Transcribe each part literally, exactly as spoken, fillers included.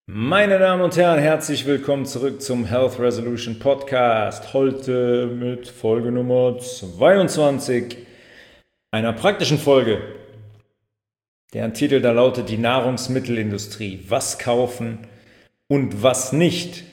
Meine Damen und Herren, herzlich willkommen zurück zum Health Resolution Podcast. Heute mit Folge Nummer zweiundzwanzig, einer praktischen Folge. Deren Titel da lautet die Nahrungsmittelindustrie. Was kaufen und was nicht.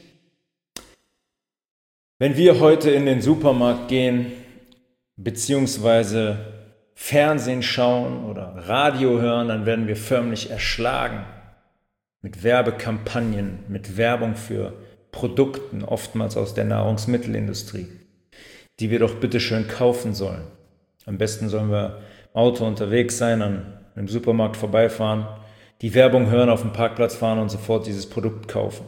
Wenn wir heute in den Supermarkt gehen, beziehungsweise Fernsehen schauen oder Radio hören, dann werden wir förmlich erschlagen. Mit Werbekampagnen, mit Werbung für Produkten, oftmals aus der Nahrungsmittelindustrie, die wir doch bitte schön kaufen sollen. Am besten sollen wir im Auto unterwegs sein, an einem Supermarkt vorbeifahren, die Werbung hören, auf dem Parkplatz fahren und sofort dieses Produkt kaufen.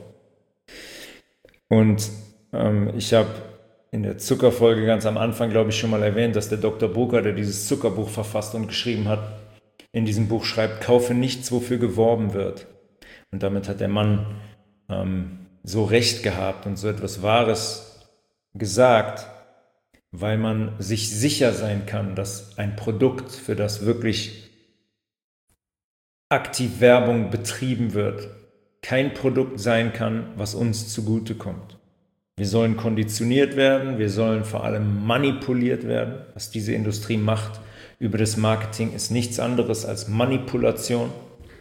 Und ähm, ich habe in der Zuckerfolge ganz am Anfang, glaube ich, schon mal erwähnt, dass der Doktor Brucker, der dieses Zuckerbuch verfasst und geschrieben hat, in diesem Buch schreibt, kaufe nichts, wofür geworben wird. Und damit hat der Mann ähm, so recht gehabt und so etwas Wahres gesagt, weil man sich sicher sein kann, dass ein Produkt, für das wirklich aktiv Werbung betrieben wird, kein Produkt sein kann, was uns zugutekommt. Wir sollen konditioniert werden, wir sollen vor allem manipuliert werden. Was diese Industrie macht über das Marketing ist nichts anderes als Manipulation.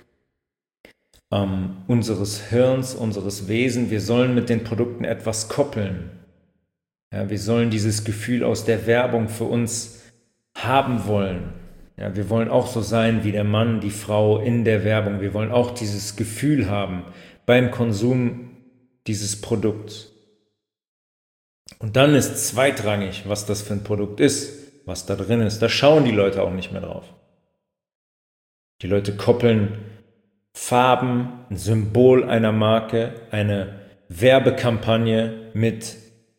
Ähm, unseres Hirns, unseres Wesens. Wir sollen mit den Produkten etwas koppeln. Ja, wir sollen dieses Gefühl aus der Werbung für uns haben wollen. Ja, wir wollen auch so sein wie der Mann, die Frau in der Werbung. Wir wollen auch dieses Gefühl haben beim Konsum dieses Produkts. Und dann ist zweitrangig, was das für ein Produkt ist, was da drin ist. Da schauen die Leute auch nicht mehr drauf. Die Leute koppeln Farben, ein Symbol einer Marke, eine Werbekampagne mit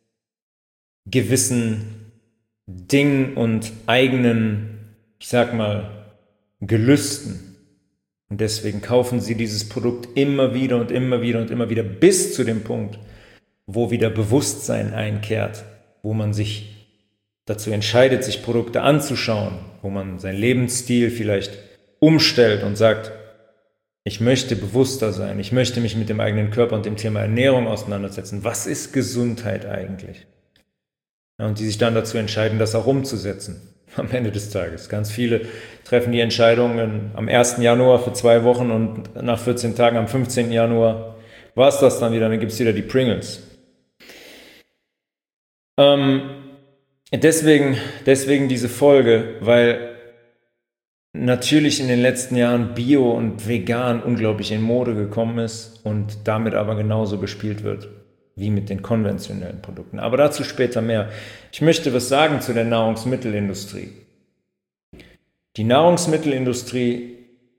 gewissen Dingen und eigenen, ich sag mal, Gelüsten. Und deswegen kaufen sie dieses Produkt immer wieder und immer wieder und immer wieder bis zu dem Punkt, wo wieder Bewusstsein einkehrt, wo man sich dazu entscheidet, sich Produkte anzuschauen, wo man seinen Lebensstil vielleicht umstellt und sagt, ich möchte bewusster sein, ich möchte mich mit dem eigenen Körper und dem Thema Ernährung auseinandersetzen. Was ist Gesundheit eigentlich? Ja, und die sich dann dazu entscheiden, das auch umzusetzen am Ende des Tages. Ganz viele treffen die Entscheidungen am ersten Januar für zwei Wochen und nach vierzehn Tagen am fünfzehnten Januar war es das dann wieder, dann gibt es wieder die Pringles. Ähm, deswegen, deswegen diese Folge, weil natürlich in den letzten Jahren Bio und Vegan unglaublich in Mode gekommen ist und damit aber genauso bespielt wird wie mit den konventionellen Produkten. Aber dazu später mehr. Ich möchte was sagen zu der Nahrungsmittelindustrie. Die Nahrungsmittelindustrie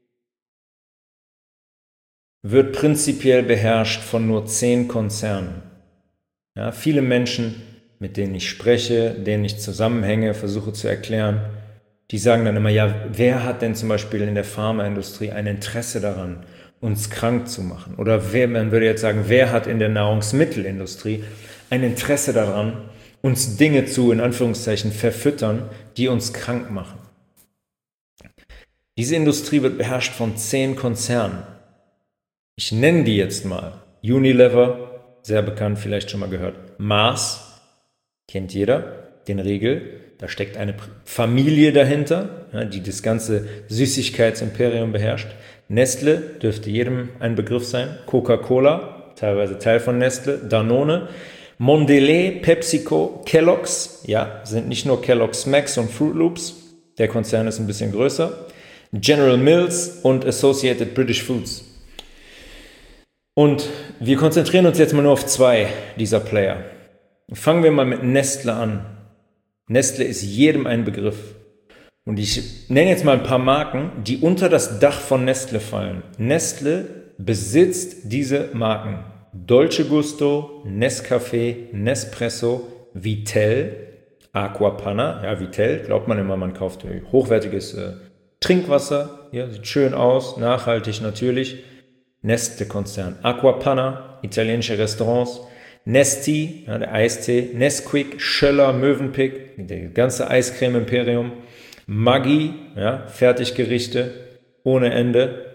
wird prinzipiell beherrscht von nur zehn Konzernen. Ja, viele Menschen, mit denen ich spreche, denen ich zusammenhänge, versuche zu erklären, die sagen dann immer, ja, wer hat denn zum Beispiel in der Pharmaindustrie ein Interesse daran, uns krank zu machen? Oder wer, man würde jetzt sagen, wer hat in der Nahrungsmittelindustrie ein Interesse daran, uns Dinge zu, in Anführungszeichen, verfüttern, die uns krank machen? Diese Industrie wird beherrscht von zehn Konzernen. Ich nenne die jetzt mal. Unilever, sehr bekannt, vielleicht schon mal gehört. Mars, kennt jeder, den Riegel. Da steckt eine Familie dahinter, ja, die das ganze Süßigkeitsimperium beherrscht. Nestle dürfte jedem ein Begriff sein. Coca-Cola, teilweise Teil von Nestle. Danone. Mondelez, PepsiCo, Kellogg's, ja, sind nicht nur Kellogg's Max und Fruit Loops. Der Konzern ist ein bisschen größer. General Mills und Associated British Foods. Und wir konzentrieren uns jetzt mal nur auf zwei dieser Player. Fangen wir mal mit Nestle an. Nestle ist jedem ein Begriff. Und ich nenne jetzt mal ein paar Marken, die unter das Dach von Nestle fallen. Nestle besitzt diese Marken. Dolce Gusto, Nescafé, Nespresso, Vitell, Aquapanna. Ja, Vitell, glaubt man immer, man kauft hochwertiges äh, Trinkwasser. Ja, sieht schön aus, nachhaltig natürlich. Nestle-Konzern. Aquapanna, italienische Restaurants. Nesti, ja, der Eistee, Nesquik, Schöller, Mövenpick, der ganze Eiscreme-Imperium, Maggi, ja, Fertiggerichte ohne Ende,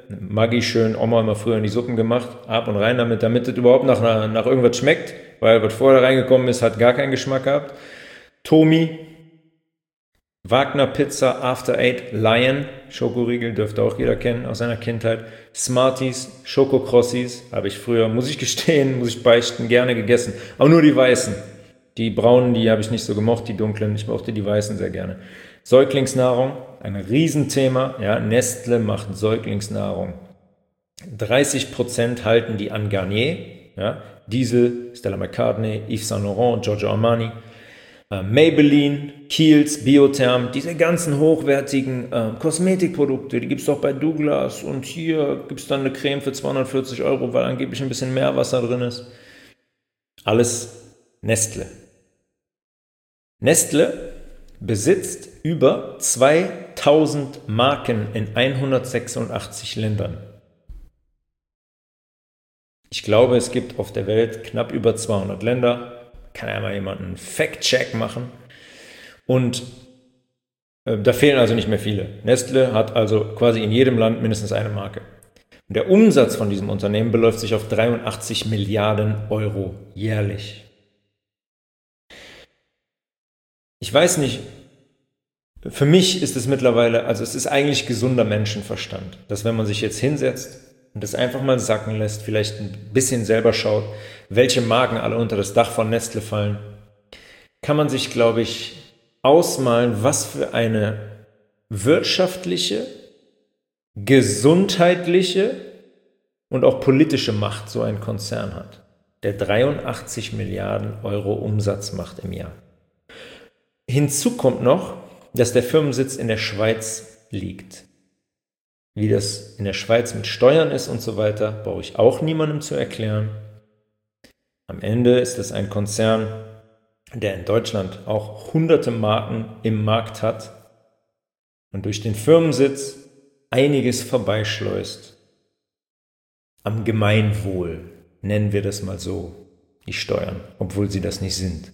Maggi schön, Oma immer früher in die Suppen gemacht, ab und rein damit, damit es überhaupt nach, nach irgendwas schmeckt, weil was vorher reingekommen ist, hat gar keinen Geschmack gehabt. Tomi, Wagner Pizza, After Eight, Lion, Schokoriegel, dürfte auch jeder kennen aus seiner Kindheit. Smarties, Schokokrossis, habe ich früher, muss ich gestehen, muss ich beichten, gerne gegessen. Aber nur die weißen. Die braunen, die habe ich nicht so gemocht, die dunklen, ich mochte die weißen sehr gerne. Säuglingsnahrung, ein Riesenthema. Ja, Nestle macht Säuglingsnahrung. dreißig Prozent halten die an Garnier, ja, Diesel, Stella McCartney, Yves Saint Laurent, Giorgio Armani. Äh, Maybelline, Kiehl's, Biotherm, diese ganzen hochwertigen äh, Kosmetikprodukte, die gibt es doch bei Douglas und hier gibt es dann eine Creme für zweihundertvierzig Euro, weil angeblich ein bisschen Meerwasser drin ist. Alles Nestle. Nestle besitzt über zweitausend Marken in hundertsechsundachtzig Ländern. Ich glaube, es gibt auf der Welt knapp über zweihundert Länder. Kann ja mal jemand einen Fact-Check machen. Und äh, da fehlen also nicht mehr viele. Nestle hat also quasi in jedem Land mindestens eine Marke. Und der Umsatz von diesem Unternehmen beläuft sich auf dreiundachtzig Milliarden Euro jährlich. Ich weiß nicht, für mich ist es mittlerweile, also es ist eigentlich gesunder Menschenverstand, dass wenn man sich jetzt hinsetzt und das einfach mal sacken lässt, vielleicht ein bisschen selber schaut, welche Marken alle unter das Dach von Nestle fallen, kann man sich, glaube ich, ausmalen, was für eine wirtschaftliche, gesundheitliche und auch politische Macht so ein Konzern hat, der dreiundachtzig Milliarden Euro Umsatz macht im Jahr. Hinzu kommt noch, dass der Firmensitz in der Schweiz liegt. Wie das in der Schweiz mit Steuern ist und so weiter, brauche ich auch niemandem zu erklären. Am Ende ist es ein Konzern, der in Deutschland auch hunderte Marken im Markt hat und durch den Firmensitz einiges vorbeischleust. Am Gemeinwohl, nennen wir das mal so, die Steuern, obwohl sie das nicht sind.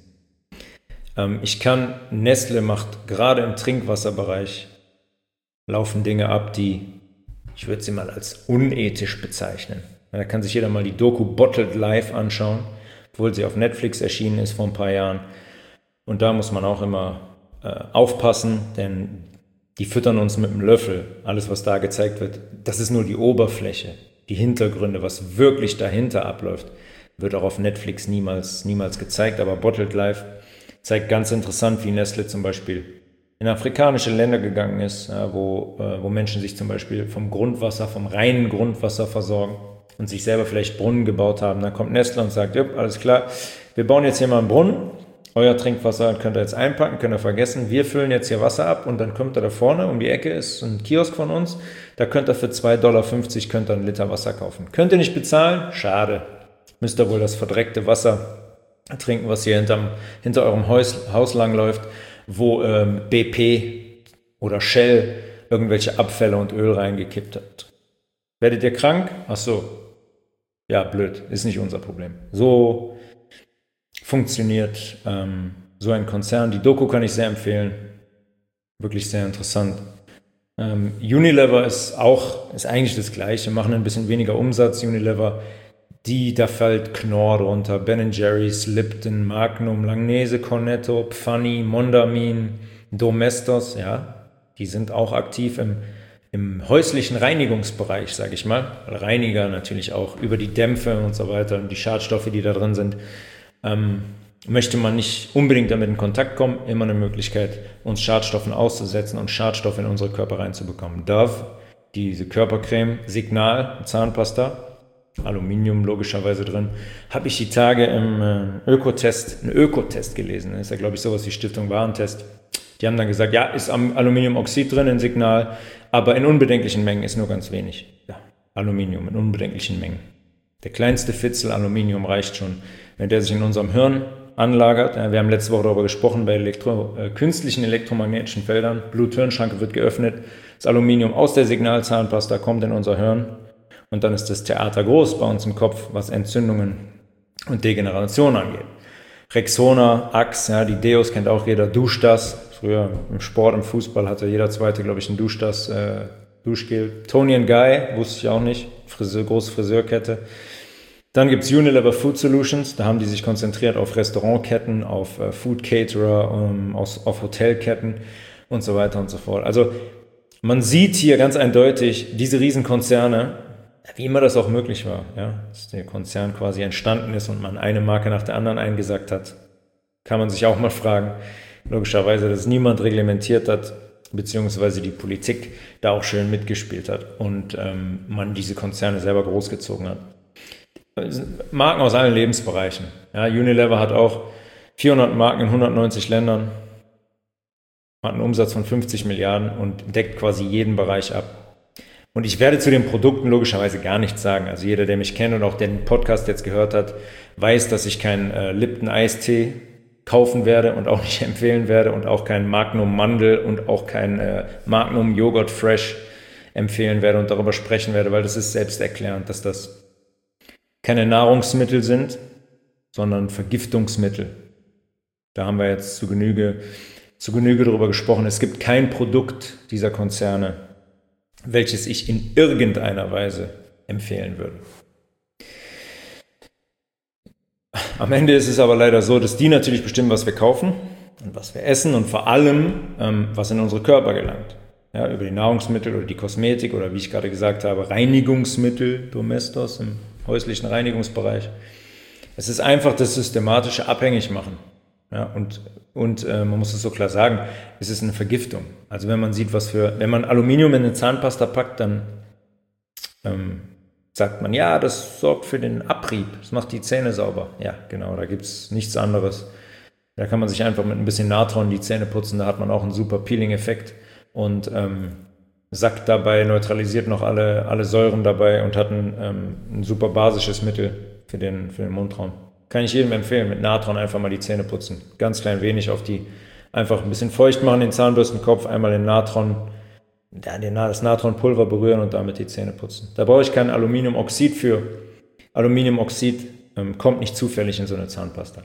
Ähm, ich kann, Nestle macht gerade im Trinkwasserbereich, laufen Dinge ab, die, ich würde sie mal als unethisch bezeichnen. Da kann sich jeder mal die Doku Bottled Life anschauen, obwohl sie auf Netflix erschienen ist vor ein paar Jahren. Und da muss man auch immer äh, aufpassen, denn die füttern uns mit dem Löffel. Alles, was da gezeigt wird, das ist nur die Oberfläche. Die Hintergründe, was wirklich dahinter abläuft, wird auch auf Netflix niemals, niemals gezeigt. Aber Bottled Life zeigt ganz interessant, wie Nestle zum Beispiel in afrikanische Länder gegangen ist, ja, wo, äh, wo Menschen sich zum Beispiel vom Grundwasser, vom reinen Grundwasser versorgen und sich selber vielleicht Brunnen gebaut haben. Dann kommt Nestle und sagt, ja, alles klar, wir bauen jetzt hier mal einen Brunnen, euer Trinkwasser könnt ihr jetzt einpacken, könnt ihr vergessen, wir füllen jetzt hier Wasser ab und dann kommt ihr da vorne, um die Ecke ist ein Kiosk von uns, da könnt ihr für zwei Dollar fünfzig könnt ihr einen Liter Wasser kaufen. Könnt ihr nicht bezahlen? Schade. Müsst ihr wohl das verdreckte Wasser trinken, was hier hinterm, hinter eurem Haus, Haus lang läuft, wo ähm, B P oder Shell irgendwelche Abfälle und Öl reingekippt hat. Werdet ihr krank? Ach so. Ja, blöd. Ist nicht unser Problem. So funktioniert ähm, so ein Konzern. Die Doku kann ich sehr empfehlen. Wirklich sehr interessant. Ähm, Unilever ist auch, ist eigentlich das Gleiche, machen ein bisschen weniger Umsatz. Unilever, die, da fällt Knorr drunter, Ben and Jerry's, Lipton, Magnum, Langnese, Cornetto, Pfanny, Mondamin, Domestos, ja, die sind auch aktiv im, im häuslichen Reinigungsbereich, sage ich mal. Reiniger natürlich auch über die Dämpfe und so weiter und die Schadstoffe, die da drin sind. Ähm, möchte man nicht unbedingt damit in Kontakt kommen, immer eine Möglichkeit, uns Schadstoffen auszusetzen und Schadstoffe in unsere Körper reinzubekommen. Dove, diese Körpercreme, Signal, Zahnpasta, Aluminium logischerweise drin, habe ich die Tage im äh, Ökotest, einen Ökotest gelesen. Das ist ja, glaube ich, sowas wie Stiftung Warentest. Die haben dann gesagt, ja, ist Aluminiumoxid drin in Signal, aber in unbedenklichen Mengen ist nur ganz wenig. Ja, Aluminium in unbedenklichen Mengen. Der kleinste Fitzel Aluminium reicht schon, wenn der sich in unserem Hirn anlagert. Ja, wir haben letzte Woche darüber gesprochen, bei Elektro, äh, künstlichen elektromagnetischen Feldern. Blut-Hirn-Schranke wird geöffnet. Das Aluminium aus der Signalzahnpasta kommt in unser Hirn. Und dann ist das Theater groß bei uns im Kopf, was Entzündungen und Degeneration angeht. Rexona, Axe, ja, die Deos kennt auch jeder, Duschdas. Früher im Sport, im Fußball hatte jeder Zweite, glaube ich, einen Duschdas äh, Duschgel. Tony and Guy, wusste ich auch nicht, Friseur, große Friseurkette. Dann gibt es Unilever Food Solutions, da haben die sich konzentriert auf Restaurantketten, auf äh, Food Caterer, um, aus, auf Hotelketten und so weiter und so fort. Also man sieht hier ganz eindeutig diese Riesenkonzerne, wie immer das auch möglich war, ja, dass der Konzern quasi entstanden ist und man eine Marke nach der anderen eingesackt hat, kann man sich auch mal fragen. Logischerweise, dass niemand reglementiert hat, beziehungsweise die Politik da auch schön mitgespielt hat und ähm, man diese Konzerne selber großgezogen hat. Marken aus allen Lebensbereichen. Ja, Unilever hat auch vierhundert Marken in hundertneunzig Ländern, hat einen Umsatz von fünfzig Milliarden und deckt quasi jeden Bereich ab. Und ich werde zu den Produkten logischerweise gar nichts sagen. Also jeder, der mich kennt und auch den Podcast jetzt gehört hat, weiß, dass ich keinen äh, Lipton Eistee kaufen werde und auch nicht empfehlen werde und auch kein Magnum Mandel und auch kein äh, Magnum Joghurt Fresh empfehlen werde und darüber sprechen werde, weil das ist selbsterklärend, dass das keine Nahrungsmittel sind, sondern Vergiftungsmittel. Da haben wir jetzt zu Genüge, zu Genüge darüber gesprochen. Es gibt kein Produkt dieser Konzerne, welches ich in irgendeiner Weise empfehlen würde. Am Ende ist es aber leider so, dass die natürlich bestimmen, was wir kaufen und was wir essen und vor allem, ähm, was in unsere Körper gelangt. Ja, über die Nahrungsmittel oder die Kosmetik oder wie ich gerade gesagt habe, Reinigungsmittel, Domestos im häuslichen Reinigungsbereich. Es ist einfach das systematische Abhängigmachen. Ja, und und äh, man muss es so klar sagen, es ist eine Vergiftung. Also wenn man sieht, was für, wenn man Aluminium in eine Zahnpasta packt, dann ähm, sagt man, ja, das sorgt für den Abrieb, das macht die Zähne sauber. Ja, genau, da gibt es nichts anderes. Da kann man sich einfach mit ein bisschen Natron die Zähne putzen, da hat man auch einen super Peeling-Effekt und ähm, sackt dabei, neutralisiert noch alle, alle Säuren dabei und hat ein, ähm, ein super basisches Mittel für den, für den Mundraum. Kann ich jedem empfehlen, mit Natron einfach mal die Zähne putzen. Ganz klein wenig auf die, einfach ein bisschen feucht machen, den Zahnbürstenkopf, einmal den Natron, ja, den, das Natronpulver berühren und damit die Zähne putzen. Da brauche ich kein Aluminiumoxid für. Aluminiumoxid ähm, kommt nicht zufällig in so eine Zahnpasta.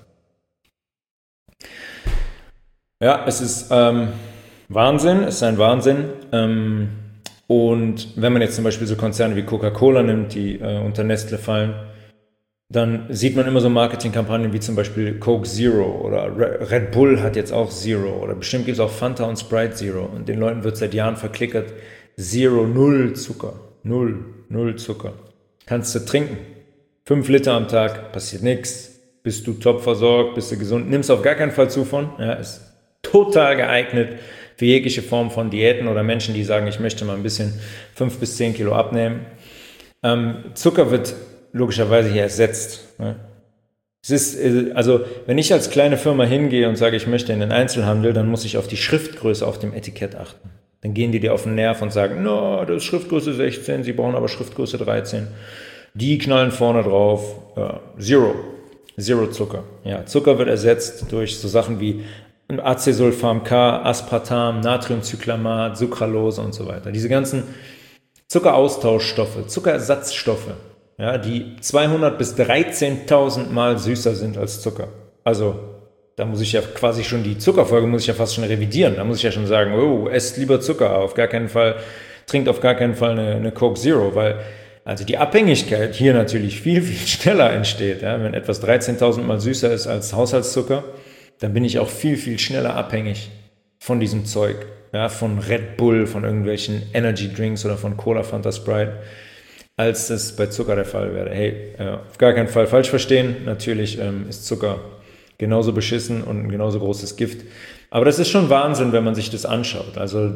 Ja, es ist ähm, Wahnsinn, es ist ein Wahnsinn. Ähm, und wenn man jetzt zum Beispiel so Konzerne wie Coca-Cola nimmt, die äh, unter Nestle fallen, dann sieht man immer so Marketingkampagnen wie zum Beispiel Coke Zero oder Red Bull hat jetzt auch Zero oder bestimmt gibt es auch Fanta und Sprite Zero und den Leuten wird seit Jahren verklickert, Zero, null Zucker, null, null Zucker. Kannst du trinken, fünf Liter am Tag, passiert nichts, bist du top versorgt, bist du gesund, nimmst auf gar keinen Fall zu von, ja, ist total geeignet für jegliche Form von Diäten oder Menschen, die sagen, ich möchte mal ein bisschen fünf bis zehn Kilo abnehmen. Ähm, Zucker wird logischerweise hier ersetzt. Ne? Es ist, also, wenn ich als kleine Firma hingehe und sage, ich möchte in den Einzelhandel, dann muss ich auf die Schriftgröße auf dem Etikett achten. Dann gehen die dir auf den Nerv und sagen, no, das ist Schriftgröße sechzehn, sie brauchen aber Schriftgröße dreizehn. Die knallen vorne drauf, uh, Zero, Zero Zucker. Ja, Zucker wird ersetzt durch so Sachen wie Acesulfam K, Aspartam, Natriumcyclamat, Sucralose und so weiter. Diese ganzen Zuckeraustauschstoffe, Zuckerersatzstoffe, ja, die zweihundert bis dreizehntausend Mal süßer sind als Zucker. Also da muss ich ja quasi schon die Zuckerfolge muss ich ja fast schon revidieren. Da muss ich ja schon sagen, oh, esst lieber Zucker, auf gar keinen Fall, trinkt auf gar keinen Fall eine, eine Coke Zero, weil also die Abhängigkeit hier natürlich viel, viel schneller entsteht. Ja? Wenn etwas dreizehntausend Mal süßer ist als Haushaltszucker, dann bin ich auch viel, viel schneller abhängig von diesem Zeug. Ja? Von Red Bull, von irgendwelchen Energy Drinks oder von Cola, Fanta, Sprite, als das bei Zucker der Fall wäre. Hey, äh, auf gar keinen Fall falsch verstehen. Natürlich ähm, ist Zucker genauso beschissen und ein genauso großes Gift. Aber das ist schon Wahnsinn, wenn man sich das anschaut. Also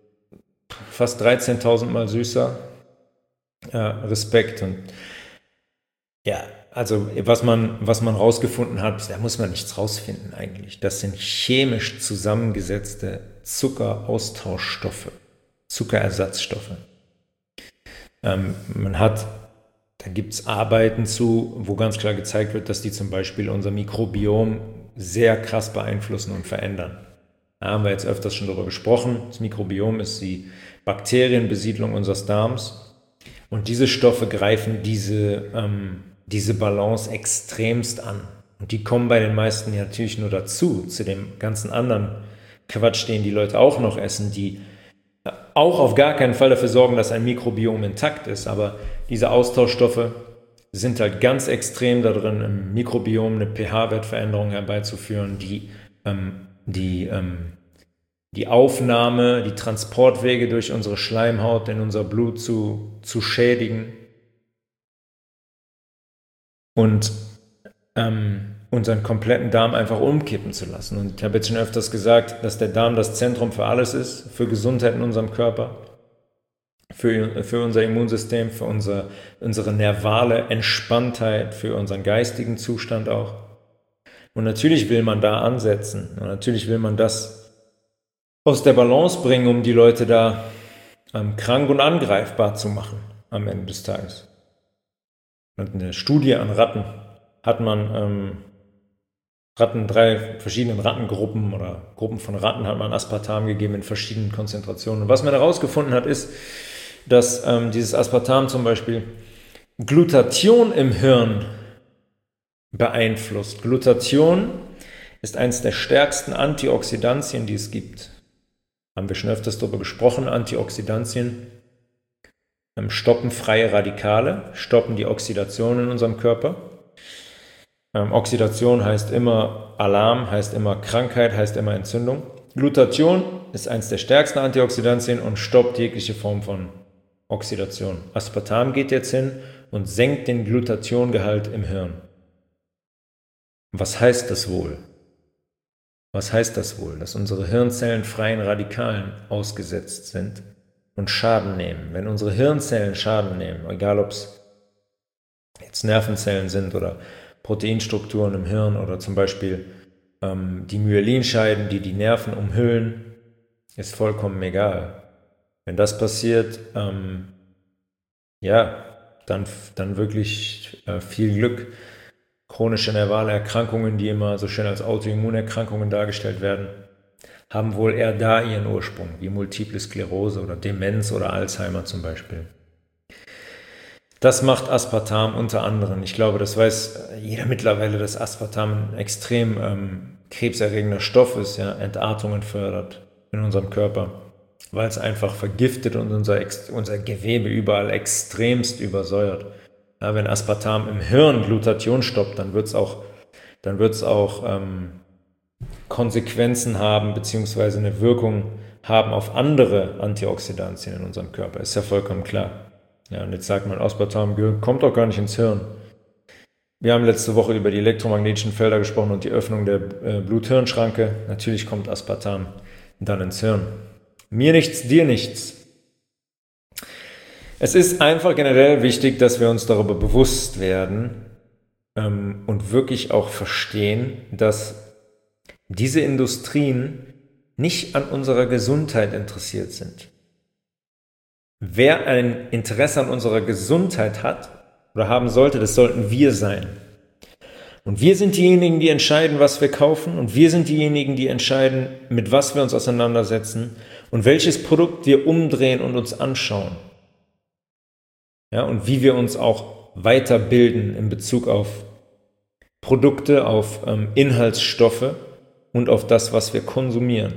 fast dreizehntausend Mal süßer. Ja, Respekt. Und ja, also was man, was man rausgefunden hat, da muss man nichts rausfinden eigentlich. Das sind chemisch zusammengesetzte Zuckeraustauschstoffe, Zuckerersatzstoffe. Ähm, man hat, da gibt es Arbeiten zu, wo ganz klar gezeigt wird, dass die zum Beispiel unser Mikrobiom sehr krass beeinflussen und verändern. Da haben wir jetzt öfters schon darüber gesprochen. Das Mikrobiom ist die Bakterienbesiedlung unseres Darms und diese Stoffe greifen diese, ähm, diese Balance extremst an. Und die kommen bei den meisten ja natürlich nur dazu, zu dem ganzen anderen Quatsch, den die Leute auch noch essen, die auch auf gar keinen Fall dafür sorgen, dass ein Mikrobiom intakt ist, aber diese Austauschstoffe sind halt ganz extrem da drin, im Mikrobiom eine pH-Wertveränderung herbeizuführen, die, ähm, die, ähm, die Aufnahme, die Transportwege durch unsere Schleimhaut in unser Blut zu, zu schädigen und ähm, unseren kompletten Darm einfach umkippen zu lassen. Und ich habe jetzt schon öfters gesagt, dass der Darm das Zentrum für alles ist, für Gesundheit in unserem Körper, für, für unser Immunsystem, für unser, unsere nervale Entspanntheit, für unseren geistigen Zustand auch. Und natürlich will man da ansetzen. Und natürlich will man das aus der Balance bringen, um die Leute da ähm, krank und angreifbar zu machen am Ende des Tages. Und eine Studie an Ratten hat man ähm, Ratten, drei verschiedenen Rattengruppen oder Gruppen von Ratten hat man Aspartam gegeben in verschiedenen Konzentrationen. Und was man herausgefunden hat, ist, dass ähm, dieses Aspartam zum Beispiel Glutathion im Hirn beeinflusst. Glutathion ist eines der stärksten Antioxidantien, die es gibt. Haben wir schon öfters darüber gesprochen. Antioxidantien ähm, stoppen freie Radikale, stoppen die Oxidation in unserem Körper. Ähm, Oxidation heißt immer Alarm, heißt immer Krankheit, heißt immer Entzündung. Glutathion ist eines der stärksten Antioxidantien und stoppt jegliche Form von Oxidation. Aspartam geht jetzt hin und senkt den Glutationgehalt im Hirn. Was heißt das wohl? Was heißt das wohl? Dass unsere Hirnzellen freien Radikalen ausgesetzt sind und Schaden nehmen. Wenn unsere Hirnzellen Schaden nehmen, egal ob es jetzt Nervenzellen sind oder Proteinstrukturen im Hirn oder zum Beispiel ähm, die Myelinscheiden, die die Nerven umhüllen, ist vollkommen egal. Wenn das passiert, ähm, ja, dann, dann wirklich äh, viel Glück. Chronische nervale Erkrankungen, die immer so schön als Autoimmunerkrankungen dargestellt werden, haben wohl eher da ihren Ursprung, wie Multiple Sklerose oder Demenz oder Alzheimer zum Beispiel. Das macht Aspartam unter anderem. Ich glaube, das weiß jeder mittlerweile, dass Aspartam ein extrem ähm, krebserregender Stoff ist, ja, Entartungen fördert in unserem Körper, weil es einfach vergiftet und unser, unser Gewebe überall extremst übersäuert. Ja, wenn Aspartam im Hirn Glutathion stoppt, dann wird es auch, dann wird's auch ähm, Konsequenzen haben, beziehungsweise eine Wirkung haben auf andere Antioxidantien in unserem Körper. Ist ja vollkommen klar. Ja, und jetzt sagt man, Aspartam kommt doch gar nicht ins Hirn. Wir haben letzte Woche über die elektromagnetischen Felder gesprochen und die Öffnung der äh, Blut-Hirn-Schranke. Natürlich kommt Aspartam dann ins Hirn. Mir nichts, dir nichts. Es ist einfach generell wichtig, dass wir uns darüber bewusst werden ähm, und wirklich auch verstehen, dass diese Industrien nicht an unserer Gesundheit interessiert sind. Wer ein Interesse an unserer Gesundheit hat oder haben sollte, das sollten wir sein. Und wir sind diejenigen, die entscheiden, was wir kaufen, und wir sind diejenigen, die entscheiden, mit was wir uns auseinandersetzen und welches Produkt wir umdrehen und uns anschauen. Ja, und wie wir uns auch weiterbilden in Bezug auf Produkte, auf ähm, Inhaltsstoffe und auf das, was wir konsumieren.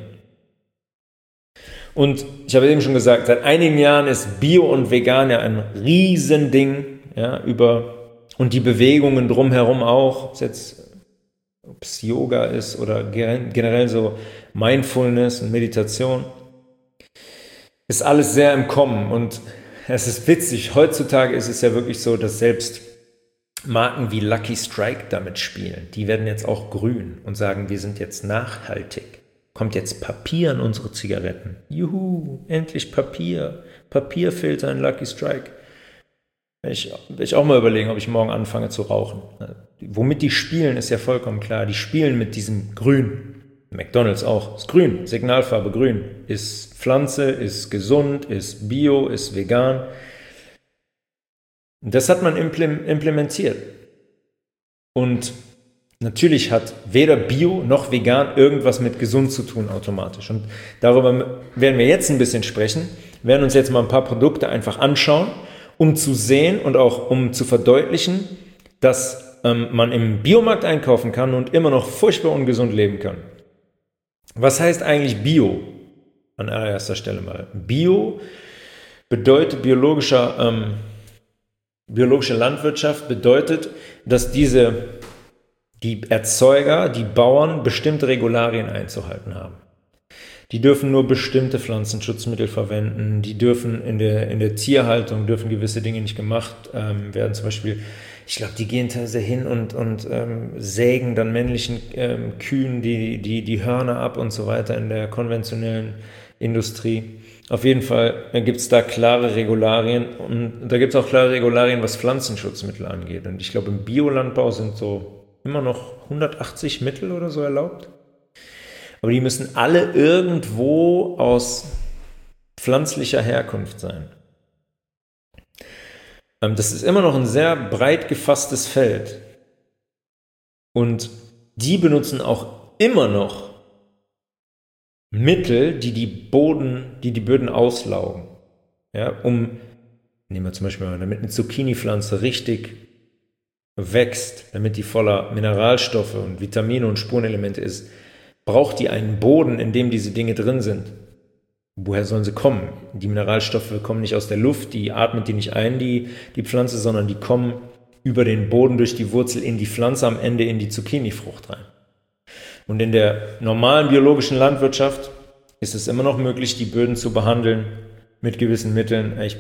Und ich habe eben schon gesagt, seit einigen Jahren ist Bio und Vegan ja ein Riesending, ja, über, und die Bewegungen drumherum auch, ob es jetzt, ob es Yoga ist oder generell so Mindfulness und Meditation, ist alles sehr im Kommen. Und es ist witzig, heutzutage ist es ja wirklich so, dass selbst Marken wie Lucky Strike damit spielen. Die werden jetzt auch grün und sagen, wir sind jetzt nachhaltig. Kommt jetzt Papier in unsere Zigaretten. Juhu, endlich Papier. Papierfilter in Lucky Strike. Ich will ich auch mal überlegen, ob ich morgen anfange zu rauchen. Womit die spielen, ist ja vollkommen klar. Die spielen mit diesem Grün. McDonald's auch. Ist grün, Signalfarbe grün. Ist Pflanze, ist gesund, ist Bio, ist vegan. Das hat man implementiert. Und natürlich hat weder Bio noch vegan irgendwas mit gesund zu tun automatisch. Und darüber werden wir jetzt ein bisschen sprechen. Wir werden uns jetzt mal ein paar Produkte einfach anschauen, um zu sehen und auch um zu verdeutlichen, dass ähm, man im Biomarkt einkaufen kann und immer noch furchtbar ungesund leben kann. Was heißt eigentlich Bio? an allererster Stelle mal. Bio bedeutet biologischer, ähm, biologische Landwirtschaft bedeutet, dass diese, die Erzeuger, die Bauern bestimmte Regularien einzuhalten haben. Die dürfen nur bestimmte Pflanzenschutzmittel verwenden, die dürfen in der, in der Tierhaltung dürfen gewisse Dinge nicht gemacht ähm, werden. Zum Beispiel, ich glaube, die gehen teilweise hin und, und ähm, sägen dann männlichen ähm, Kühen die, die, die Hörner ab und so weiter in der konventionellen Industrie. Auf jeden Fall gibt es da klare Regularien und da gibt es auch klare Regularien, was Pflanzenschutzmittel angeht. Und ich glaube, im Biolandbau sind so immer noch hundertachtzig Mittel oder so erlaubt. Aber die müssen alle irgendwo aus pflanzlicher Herkunft sein. Das ist immer noch ein sehr breit gefasstes Feld. Und die benutzen auch immer noch Mittel, die die Boden, die die Böden auslaugen. Ja, um, nehmen wir zum Beispiel mal, damit eine Zucchini-Pflanze richtig wächst, damit die voller Mineralstoffe und Vitamine und Spurenelemente ist, braucht die einen Boden, in dem diese Dinge drin sind. Woher sollen sie kommen? Die Mineralstoffe kommen nicht aus der Luft, die atmet die nicht ein, die, die Pflanze, sondern die kommen über den Boden durch die Wurzel in die Pflanze, am Ende in die Zucchini-Frucht rein. Und in der normalen biologischen Landwirtschaft ist es immer noch möglich, die Böden zu behandeln mit gewissen Mitteln. Ich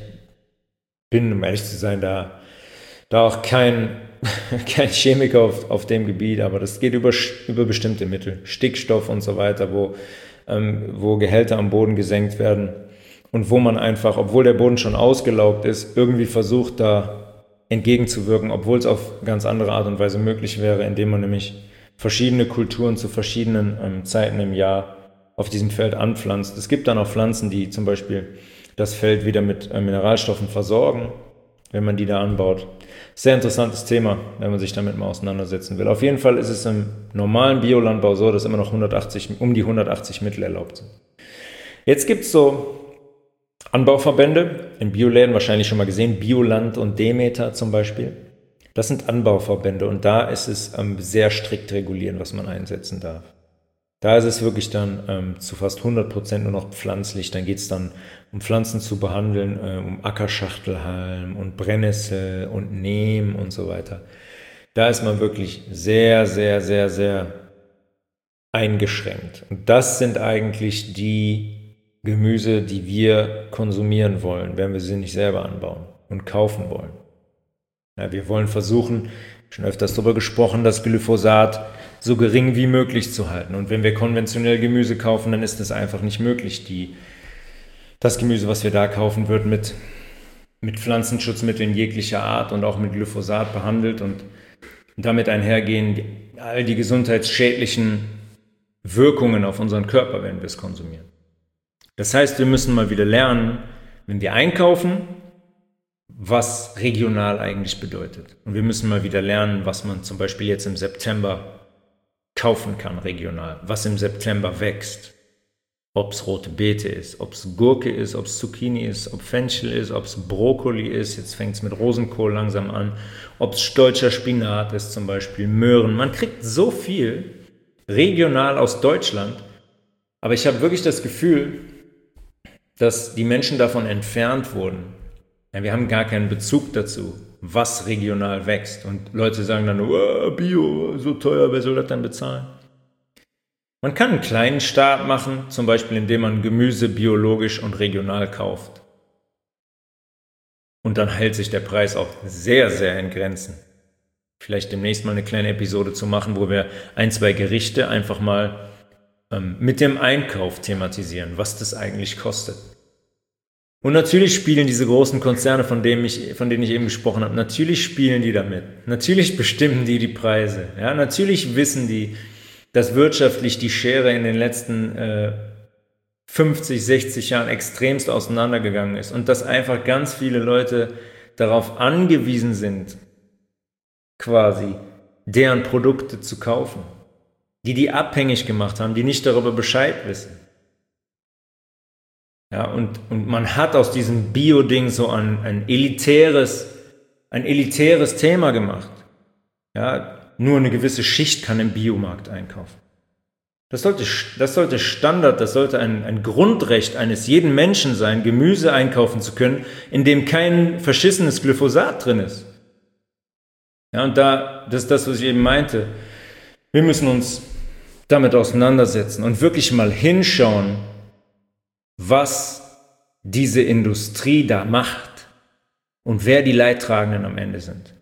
bin, um ehrlich zu sein, da, da auch kein kein Chemiker auf, auf dem Gebiet, aber das geht über, über bestimmte Mittel, Stickstoff und so weiter, wo, ähm, wo Gehälter am Boden gesenkt werden und wo man einfach, obwohl der Boden schon ausgelaugt ist, irgendwie versucht, da entgegenzuwirken, obwohl es auf ganz andere Art und Weise möglich wäre, indem man nämlich verschiedene Kulturen zu verschiedenen ähm, Zeiten im Jahr auf diesem Feld anpflanzt. Es gibt dann auch Pflanzen, die zum Beispiel das Feld wieder mit äh, Mineralstoffen versorgen, wenn man die da anbaut. Sehr interessantes Thema, wenn man sich damit mal auseinandersetzen will. Auf jeden Fall ist es im normalen Biolandbau so, dass immer noch hundertachtzig, um die hundertachtzig Mittel erlaubt sind. Jetzt gibt es so Anbauverbände, in Bioläden wahrscheinlich schon mal gesehen, Bioland und Demeter zum Beispiel. Das sind Anbauverbände und da ist es ähm, sehr strikt regulieren, was man einsetzen darf. Da ist es wirklich dann ähm, zu fast hundert Prozent nur noch pflanzlich. Dann geht es dann um Pflanzen zu behandeln, äh, um Ackerschachtelhalm und Brennnessel und Neem und so weiter. Da ist man wirklich sehr, sehr, sehr, sehr eingeschränkt. Und das sind eigentlich die Gemüse, die wir konsumieren wollen, wenn wir sie nicht selber anbauen und kaufen wollen. Ja, wir wollen versuchen, schon öfters darüber gesprochen, das Glyphosat so gering wie möglich zu halten. Und wenn wir konventionell Gemüse kaufen, dann ist das einfach nicht möglich. Die, das Gemüse, was wir da kaufen, wird mit, mit Pflanzenschutzmitteln jeglicher Art und auch mit Glyphosat behandelt und damit einhergehen die, all die gesundheitsschädlichen Wirkungen auf unseren Körper, wenn wir es konsumieren. Das heißt, wir müssen mal wieder lernen, wenn wir einkaufen, was regional eigentlich bedeutet. Und wir müssen mal wieder lernen, was man zum Beispiel jetzt im September kaufen kann regional, was im September wächst. Ob es rote Beete ist, ob es Gurke ist, ob es Zucchini ist, ob Fenchel ist, ob es Brokkoli ist, jetzt fängt es mit Rosenkohl langsam an, ob es deutscher Spinat ist zum Beispiel, Möhren. Man kriegt so viel regional aus Deutschland, aber ich habe wirklich das Gefühl, dass die Menschen davon entfernt wurden. Ja, wir haben gar keinen Bezug dazu, was regional wächst. Und Leute sagen dann, oh, Bio, so teuer, wer soll das dann bezahlen? Man kann einen kleinen Start machen, zum Beispiel indem man Gemüse biologisch und regional kauft. Und dann hält sich der Preis auch sehr, sehr in Grenzen. Vielleicht demnächst mal eine kleine Episode zu machen, wo wir ein, zwei Gerichte einfach mal ähm, mit dem Einkauf thematisieren, was das eigentlich kostet. Und natürlich spielen diese großen Konzerne, von denen ich, von denen ich eben gesprochen habe, natürlich spielen die damit. Natürlich bestimmen die die Preise. Ja, natürlich wissen die, dass wirtschaftlich die Schere in den letzten äh, fünfzig, sechzig Jahren extremst auseinandergegangen ist und dass einfach ganz viele Leute darauf angewiesen sind, quasi deren Produkte zu kaufen, die die abhängig gemacht haben, die nicht darüber Bescheid wissen. Ja, und, und man hat aus diesem Bio-Ding so ein, ein elitäres, ein elitäres Thema gemacht. Ja, nur eine gewisse Schicht kann im Biomarkt einkaufen. Das sollte, das sollte Standard, das sollte ein, ein Grundrecht eines jeden Menschen sein, Gemüse einkaufen zu können, in dem kein verschissenes Glyphosat drin ist. Ja, und da, das ist das, was ich eben meinte. Wir müssen uns damit auseinandersetzen und wirklich mal hinschauen, was diese Industrie da macht und wer die Leidtragenden am Ende sind.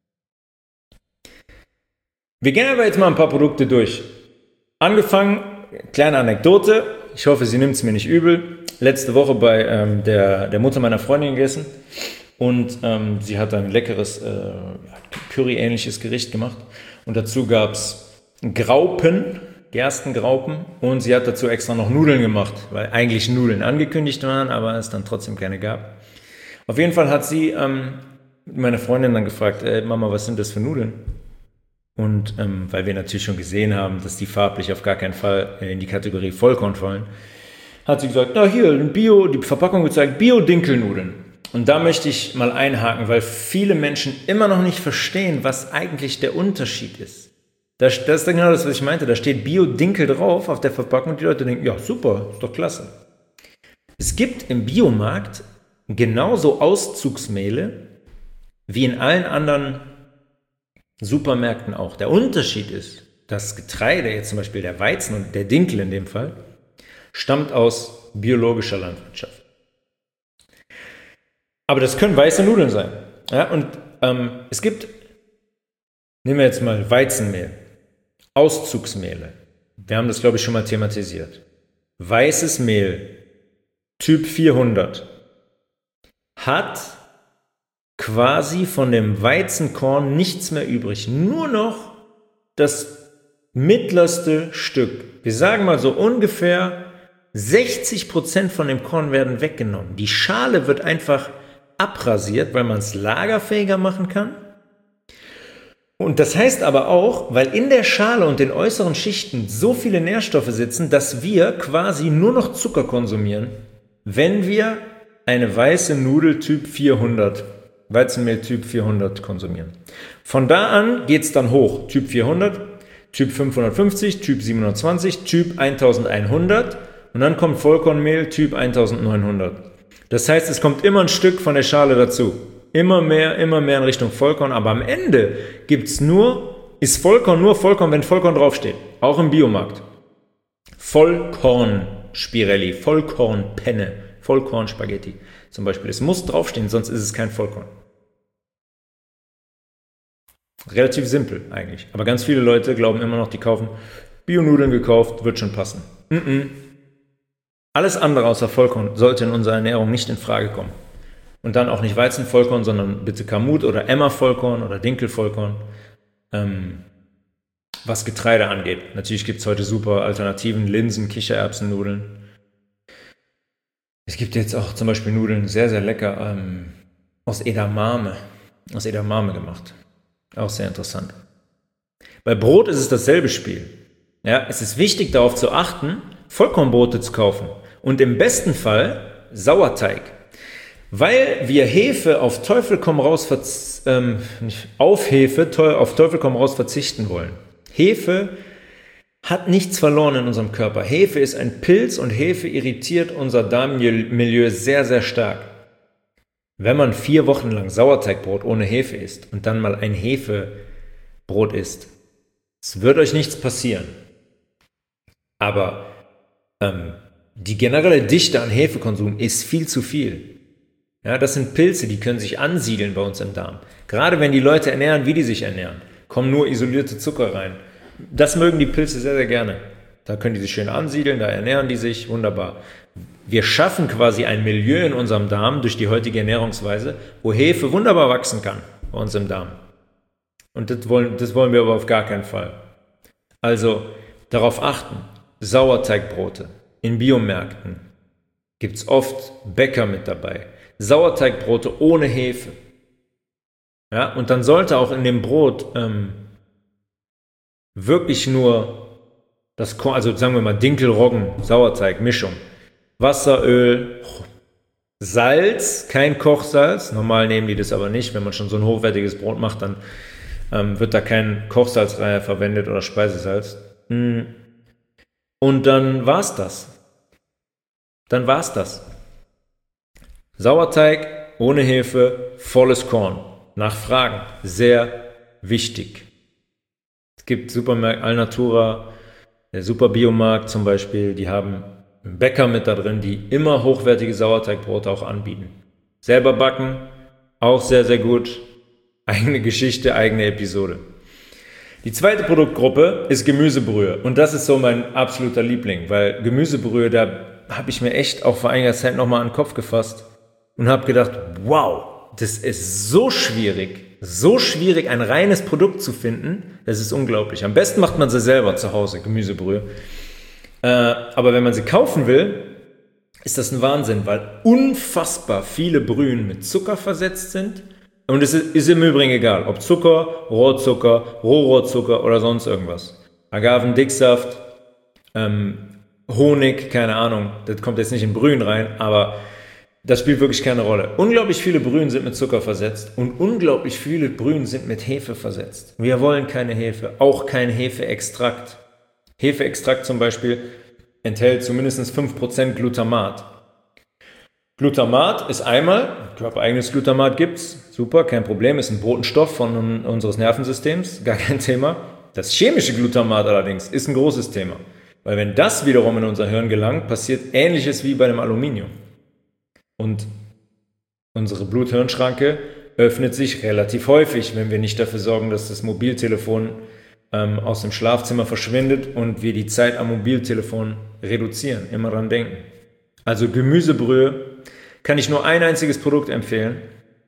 Wir gehen aber jetzt mal ein paar Produkte durch. Angefangen, kleine Anekdote, ich hoffe, sie nimmt es mir nicht übel. Letzte Woche bei ähm, der, der Mutter meiner Freundin gegessen und ähm, sie hat ein leckeres äh, Curry-ähnliches Gericht gemacht und dazu gab es Graupen, Gerstengraupen und sie hat dazu extra noch Nudeln gemacht, weil eigentlich Nudeln angekündigt waren, aber es dann trotzdem keine gab. Auf jeden Fall hat sie ähm, meine Freundin dann gefragt, äh, Mama, was sind das für Nudeln? Und ähm, weil wir natürlich schon gesehen haben, dass die farblich auf gar keinen Fall in die Kategorie Vollkorn fallen, hat sie gesagt, na hier, Bio, die Verpackung gezeigt, Bio-Dinkelnudeln. Und da möchte ich mal einhaken, weil viele Menschen immer noch nicht verstehen, was eigentlich der Unterschied ist. Das, das ist genau das, was ich meinte. Da steht Bio-Dinkel drauf auf der Verpackung und die Leute denken, ja super, ist doch klasse. Es gibt im Biomarkt genauso Auszugsmehle wie in allen anderen Supermärkten auch. Der Unterschied ist, das Getreide, jetzt zum Beispiel der Weizen und der Dinkel in dem Fall, stammt aus biologischer Landwirtschaft. Aber das können weiße Nudeln sein. Ja, und ähm, es gibt, nehmen wir jetzt mal Weizenmehl, Auszugsmehle. Wir haben das, glaube ich, schon mal thematisiert. Weißes Mehl, Typ vierhundert, hat quasi von dem Weizenkorn nichts mehr übrig. Nur noch das mittlerste Stück. Wir sagen mal so ungefähr sechzig Prozent von dem Korn werden weggenommen. Die Schale wird einfach abrasiert, weil man es lagerfähiger machen kann. Und das heißt aber auch, weil in der Schale und den äußeren Schichten so viele Nährstoffe sitzen, dass wir quasi nur noch Zucker konsumieren, wenn wir eine weiße Nudel Typ vierhundert, Weizenmehl Typ vierhundert konsumieren. Von da an geht es dann hoch. Typ vierhundert, Typ fünfhundertfünfzig, Typ siebenhundertzwanzig, Typ elfhundert und dann kommt Vollkornmehl Typ neunzehnhundert. Das heißt, es kommt immer ein Stück von der Schale dazu. Immer mehr, immer mehr in Richtung Vollkorn. Aber am Ende gibt's nur, ist Vollkorn nur Vollkorn, wenn Vollkorn draufsteht. Auch im Biomarkt. Vollkorn-Spirelli, Vollkorn-Penne, Vollkorn-Spaghetti zum Beispiel. Es muss draufstehen, sonst ist es kein Vollkorn. Relativ simpel eigentlich. Aber ganz viele Leute glauben immer noch, die kaufen Bio-Nudeln gekauft, wird schon passen. Mm-mm. Alles andere außer Vollkorn sollte in unserer Ernährung nicht in Frage kommen. Und dann auch nicht Weizenvollkorn, sondern bitte Kamut oder Emmer-Vollkorn oder Dinkel-Vollkorn. Ähm, was Getreide angeht. Natürlich gibt es heute super Alternativen, Linsen, Kichererbsennudeln. Es gibt jetzt auch zum Beispiel Nudeln, sehr, sehr lecker, ähm, aus Edamame. Aus Edamame gemacht. Auch sehr interessant. Bei Brot ist es dasselbe Spiel. Ja, es ist wichtig, darauf zu achten, Vollkornbrote zu kaufen. Und im besten Fall Sauerteig. Weil wir Hefe auf Teufel komm raus, verz- ähm, nicht auf Hefe teu- auf Teufel komm raus verzichten wollen. Hefe hat nichts verloren in unserem Körper. Hefe ist ein Pilz und Hefe irritiert unser Darmmilieu sehr, sehr stark. Wenn man vier Wochen lang Sauerteigbrot ohne Hefe isst und dann mal ein Hefebrot isst, es wird euch nichts passieren. Aber ähm, die generelle Dichte an Hefekonsum ist viel zu viel. Ja, das sind Pilze, die können sich ansiedeln bei uns im Darm. Gerade wenn die Leute ernähren, wie die sich ernähren, kommen nur isolierte Zucker rein. Das mögen die Pilze sehr, sehr gerne. Da können die sich schön ansiedeln, da ernähren die sich, wunderbar. Wir schaffen quasi ein Milieu in unserem Darm durch die heutige Ernährungsweise, wo Hefe wunderbar wachsen kann bei uns im Darm. Und das wollen, das wollen wir aber auf gar keinen Fall. Also darauf achten, Sauerteigbrote in Biomärkten gibt es oft Bäcker mit dabei. Sauerteigbrote ohne Hefe. Ja, und dann sollte auch in dem Brot ähm, wirklich nur das, also sagen wir mal Dinkel, Roggen, Sauerteig, Mischung, Wasser, Öl, Salz, kein Kochsalz. Normal nehmen die das aber nicht. Wenn man schon so ein hochwertiges Brot macht, dann ähm, wird da kein Kochsalz rein verwendet oder Speisesalz. Mm. Und dann war's das. Dann war's das. Sauerteig ohne Hefe, volles Korn. Nach Fragen. Sehr wichtig. Es gibt Supermärkte, Alnatura, der Superbiomarkt zum Beispiel, die haben einen Bäcker mit da drin, die immer hochwertige Sauerteigbrote auch anbieten. Selber backen, auch sehr, sehr gut. Eigene Geschichte, eigene Episode. Die zweite Produktgruppe ist Gemüsebrühe. Und das ist so mein absoluter Liebling, weil Gemüsebrühe, da habe ich mir echt auch vor einiger Zeit nochmal an den Kopf gefasst und habe gedacht, wow, das ist so schwierig, so schwierig, ein reines Produkt zu finden. Das ist unglaublich. Am besten macht man sie selber zu Hause, Gemüsebrühe. Äh, aber wenn man sie kaufen will, ist das ein Wahnsinn, weil unfassbar viele Brühen mit Zucker versetzt sind. Und es ist, ist im Übrigen egal, ob Zucker, Rohrzucker, Rohrohrzucker oder sonst irgendwas. Agavendicksaft, ähm, Honig, keine Ahnung, das kommt jetzt nicht in Brühen rein, aber das spielt wirklich keine Rolle. Unglaublich viele Brühen sind mit Zucker versetzt und unglaublich viele Brühen sind mit Hefe versetzt. Wir wollen keine Hefe, auch kein Hefeextrakt. Hefeextrakt zum Beispiel enthält zumindest fünf Prozent Glutamat. Glutamat ist einmal, körpereigenes Glutamat gibt's, super, kein Problem, ist ein Botenstoff von unseres Nervensystems, gar kein Thema. Das chemische Glutamat allerdings ist ein großes Thema, weil wenn das wiederum in unser Hirn gelangt, passiert Ähnliches wie bei dem Aluminium. Und unsere Blut-Hirn-Schranke öffnet sich relativ häufig, wenn wir nicht dafür sorgen, dass das Mobiltelefon ähm, aus dem Schlafzimmer verschwindet und wir die Zeit am Mobiltelefon reduzieren. Immer dran denken. Also Gemüsebrühe kann ich nur ein einziges Produkt empfehlen.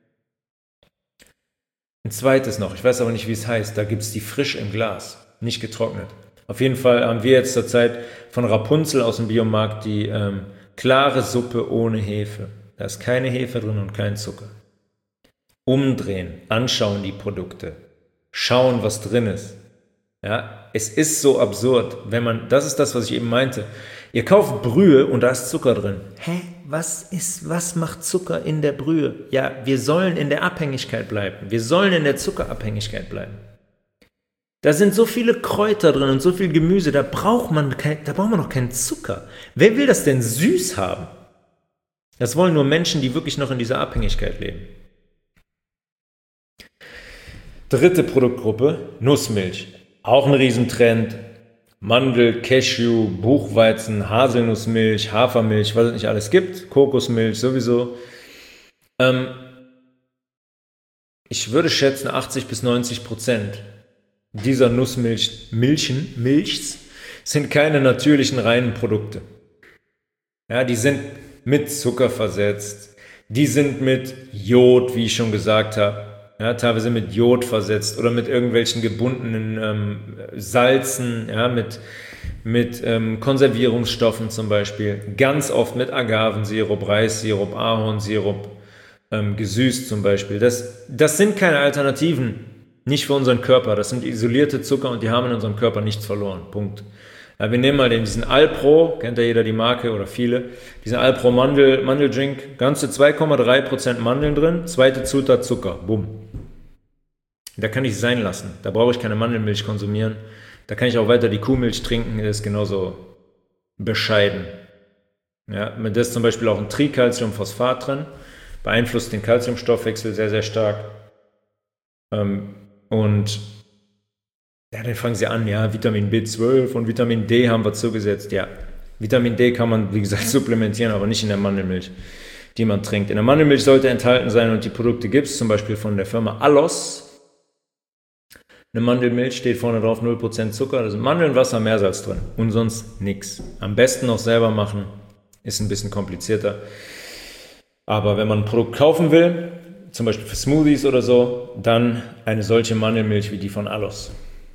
Ein zweites noch, ich weiß aber nicht, wie es heißt. Da gibt es die frisch im Glas, nicht getrocknet. Auf jeden Fall haben wir jetzt zur Zeit von Rapunzel aus dem Biomarkt die ähm, klare Suppe ohne Hefe. Da ist keine Hefe drin und kein Zucker. Umdrehen, anschauen die Produkte, schauen, was drin ist. Ja, es ist so absurd, wenn man, das ist das, was ich eben meinte. Ihr kauft Brühe und da ist Zucker drin. Hä? Was ist, was macht Zucker in der Brühe? Ja, wir sollen in der Abhängigkeit bleiben. Wir sollen in der Zuckerabhängigkeit bleiben. Da sind so viele Kräuter drin und so viel Gemüse, da braucht man kein, da braucht man noch keinen Zucker. Wer will das denn süß haben? Das wollen nur Menschen, die wirklich noch in dieser Abhängigkeit leben. Dritte Produktgruppe, Nussmilch. Auch ein Riesentrend. Mandel, Cashew, Buchweizen, Haselnussmilch, Hafermilch, was es nicht alles gibt. Kokosmilch sowieso. Ähm, ich würde schätzen, achtzig bis neunzig Prozent dieser Nussmilch, Milchen, Milchs, sind keine natürlichen reinen Produkte. Ja, die sind mit Zucker versetzt. Die sind mit Jod, wie ich schon gesagt habe. Ja, teilweise mit Jod versetzt oder mit irgendwelchen gebundenen ähm, Salzen, ja, mit, mit ähm, Konservierungsstoffen zum Beispiel. Ganz oft mit Agavensirup, Reissirup, Ahornsirup, ähm, gesüßt zum Beispiel. Das, das sind keine Alternativen, nicht für unseren Körper. Das sind isolierte Zucker und die haben in unserem Körper nichts verloren. Punkt. Ja, wir nehmen mal den, diesen Alpro, kennt ja jeder die Marke oder viele, diesen Alpro Mandel, Mandeldrink, ganze zwei Komma drei Prozent Mandeln drin, zweite Zutat Zucker, bumm. Da kann ich es sein lassen, da brauche ich keine Mandelmilch konsumieren, da kann ich auch weiter die Kuhmilch trinken, das ist genauso bescheiden. Ja, da ist zum Beispiel auch ein Tricalciumphosphat drin, beeinflusst den Calciumstoffwechsel sehr, sehr stark. Ähm, und ja, dann fangen sie an, ja, Vitamin B zwölf und Vitamin D haben wir zugesetzt. Ja, Vitamin D kann man, wie gesagt, supplementieren, aber nicht in der Mandelmilch, die man trinkt. In der Mandelmilch sollte enthalten sein und die Produkte gibt es, zum Beispiel von der Firma Allos. Eine Mandelmilch steht vorne drauf, null Prozent Zucker, da sind Mandeln, Wasser, Meersalz drin und sonst nichts. Am besten noch selber machen, ist ein bisschen komplizierter. Aber wenn man ein Produkt kaufen will, zum Beispiel für Smoothies oder so, dann eine solche Mandelmilch wie die von Allos.